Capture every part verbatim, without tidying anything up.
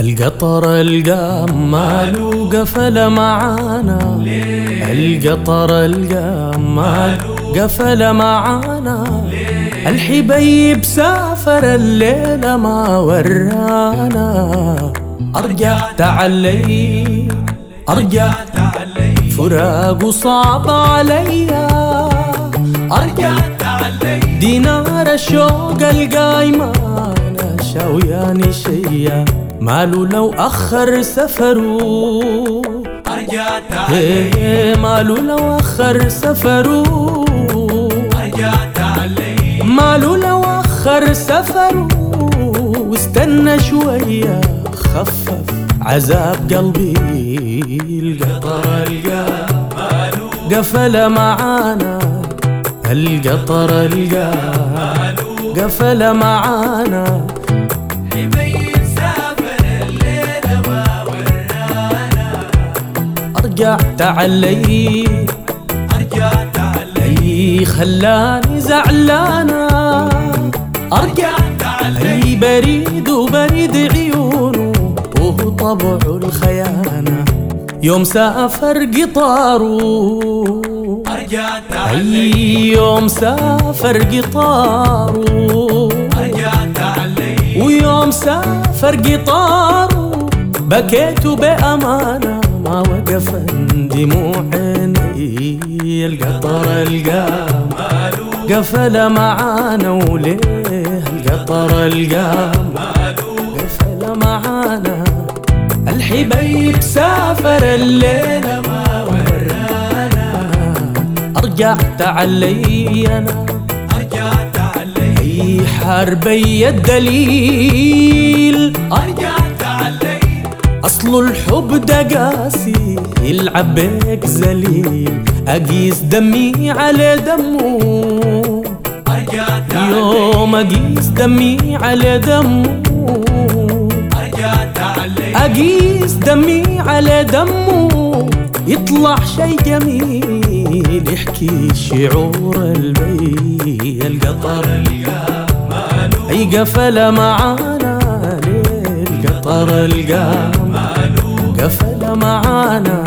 القطر القام مالو قفل معانا، القطر القام مالو قفل معانا، الحبيب سافر الليلة ما ورانا. أرجع تعلي أرجع تعلي فراق صعب عليا، أرجع تعلي دينار الشوق القايمة شاوياني شيا، مالو لو أخر سفرو. أرجع تعلي مالو لو أخر سفرو، أرجع تعلي مالو لو أخر سفرو. واستنى شوية خفف عذاب قلبي، القطر القام مالو قفل معانا، القطر القام قفل معانا. حبيب سافر الليلة ما ورانا. أرجع تعلي أرجع تعلي خلاني زعلانة، أرجع تعلي بريد وبريد عيونه وهو طبعه الخيانة. يوم سافر قطاره، أرجع تعلي يوم سافر قطاره، أرجع تعلي ويوم سافر قطاره بكيت بأمانة ما وقف دموع عيني. القطر القام مالو قفل معانا، وليه القطر القام مالو قفل معانا. الحبيب سافر الليلة ما ورانا. أرجع تعلي أنا أرجع تعلي أي حربي الدليل، أرجع تعلي أصل الحب ده قاسي يلعب بيك ذليل. أقيس دمي على دمه، أرجع تعلي يوم أقيس دمي على دمه، أرجع تعلي أقيس دمي على دمه. يطلع شي جميل يحكي شعور البي. القطر القام مالو أي قفل معانا، ليه القطر القام مالو قفل معانا.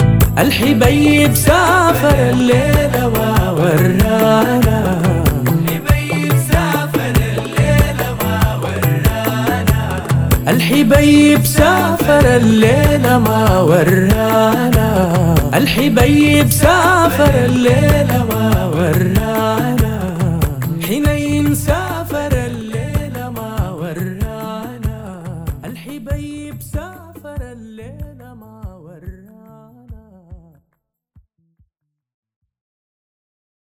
الحبيب سافر الليلة ما ورانا، حبيب سافر الليلة ما ورانا. الحبيب سافر الليلة ما ورانا، الحبيب سافر الليلة ما ورانا. حنين سافر الليلة ما ورانا، الحبيب سافر الليلة ما